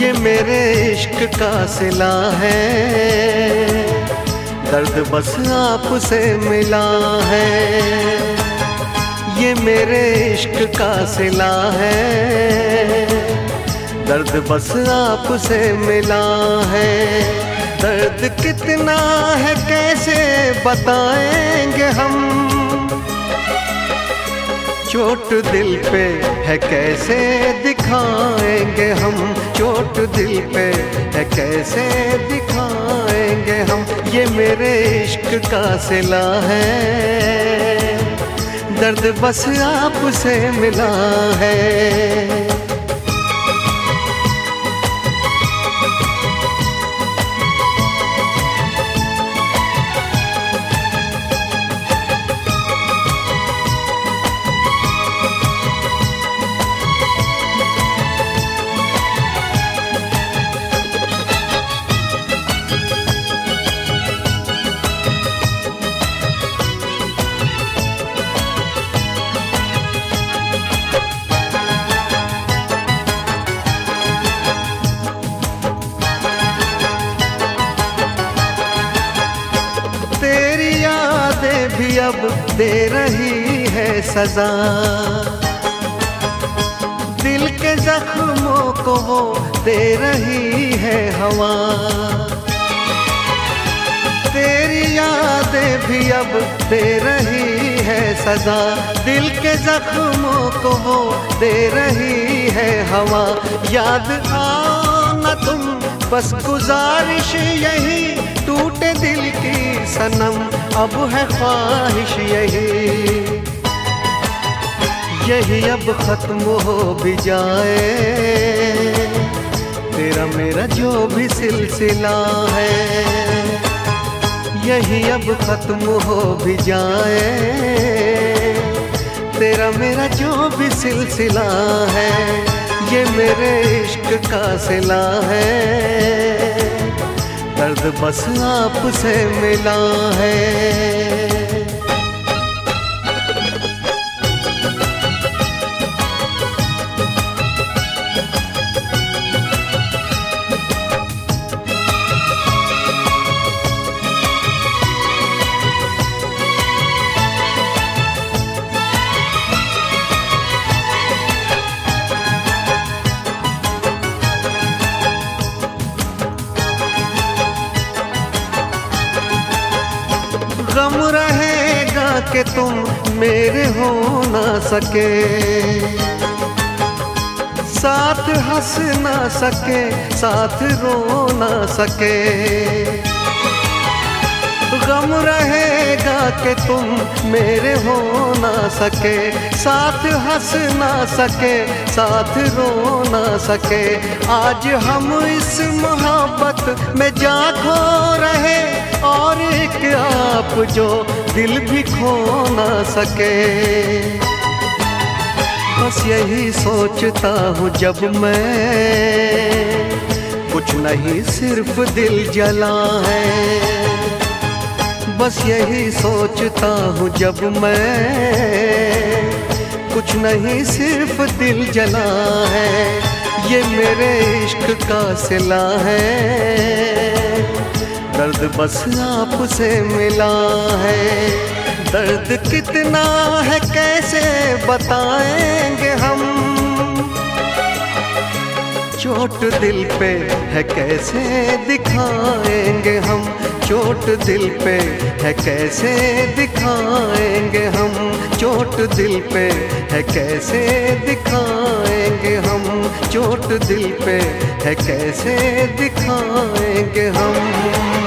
ये मेरे इश्क का सिला है, दर्द बस आपसे मिला है। ये मेरे इश्क का सिला है, दर्द बस आपसे मिला है। दर्द कितना है कैसे बताएंगे हम, चोट दिल पे है कैसे दिखाएंगे हम, चोट दिल पे है कैसे दिखाएंगे हम। ये मेरे इश्क का सिला है, दर्द बस आपसे मिला है। तेरी यादें भी अब दे रही है सजा, दिल के जख्मों को वो दे रही है हवा। तेरी यादें भी अब दे रही है सजा, दिल के जख्मों को वो दे रही है हवा। याद आओ न तुम बस गुजारिश यही, टूटे दिल की सनम अब है ख्वाहिश यही अब खत्म हो भी जाए, तेरा मेरा जो भी सिलसिला है। यही अब खत्म हो भी जाए, तेरा मेरा जो भी सिलसिला है। ये मेरे इश्क का सिला है, दर्द बस आपसे मिला है। गम रहेगा कि तुम मेरे हो ना सके, साथ हंस ना सके, साथ रो ना सके। गम रहेगा कि तुम मेरे हो ना सके, साथ हंस ना सके, साथ रो ना सके। आज हम इस मोहब्बत में जा खो रहे, और एक आप जो दिल भी खो ना सके। बस यही सोचता हूँ जब मैं, कुछ नहीं सिर्फ दिल जला है। बस यही सोचता हूँ जब मैं, कुछ नहीं सिर्फ दिल जला है। ये मेरे इश्क का सिला है, दर्द बस आपसे मिला है। दर्द कितना है कैसे बताएंगे हम, चोट दिल पे है कैसे दिखाएंगे हम, चोट दिल पे है कैसे दिखाएंगे हम, चोट दिल पे है कैसे दिखाएंगे हम, चोट दिल पे है कैसे दिखाएंगे हम।